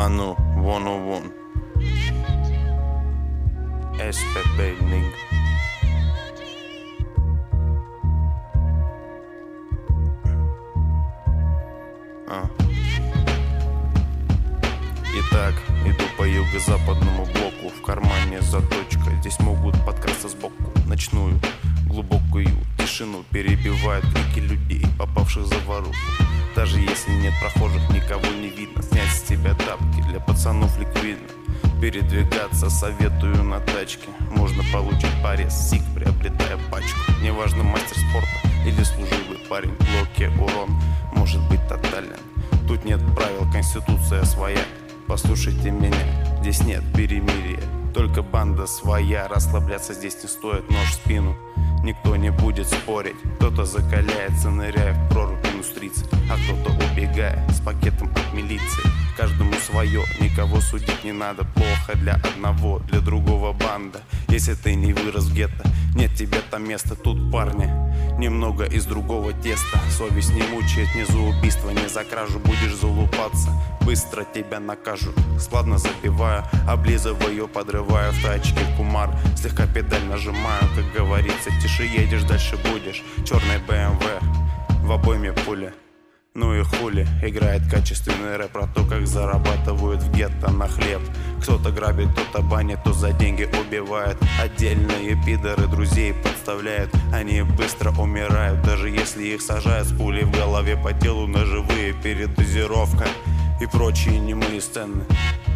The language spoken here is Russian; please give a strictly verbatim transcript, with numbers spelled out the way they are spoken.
ну, вон у вон. эс пэ бэ, nigga. А. Итак, иду по юго-западному блоку. В кармане заточка, здесь могут подкрасться сбоку. Ночную, глубокую тишину перебивают крики людей, попавших за вороту. Даже если нет прохожих, никого не видно. Снять с тебя тапки, для пацанов ликвидно. Передвигаться советую на тачке. Можно получить порез, сик, приобретая пачку. Неважно, мастер спорта или служивый парень. В блоке урон может быть тотален. Тут нет правил, конституция своя. Послушайте меня, здесь нет перемирия. Только банда своя, расслабляться здесь не стоит. Нож в спину, никто не будет спорить. Кто-то закаляется, ныряя в прорубь минус тридцать, а кто-то убегая с пакетом от милиции. Каждому свое, никого судить не надо. Плохо для одного, для другого банда. Если ты не вырос в гетто, нет тебе там места. Тут парни немного из другого теста. Совесть не мучает ни за убийство, ни за кражу. Будешь залупаться, быстро тебя накажут. Складно забиваю, облизываю, подрываю в тачке кумар. Слегка педаль нажимаю, как говорится, тише едешь, дальше будешь. Черный бэ эм вэ, в обойме пуля. Ну и хули, играет качественный рэп про то, как зарабатывают в гетто на хлеб. Кто-то грабит, кто-то банит, кто за деньги убивает. Отдельные пидоры друзей подставляют. Они быстро умирают, даже если их сажают с пулей в голове по телу. Ножевые, передозировка и прочие немые сцены.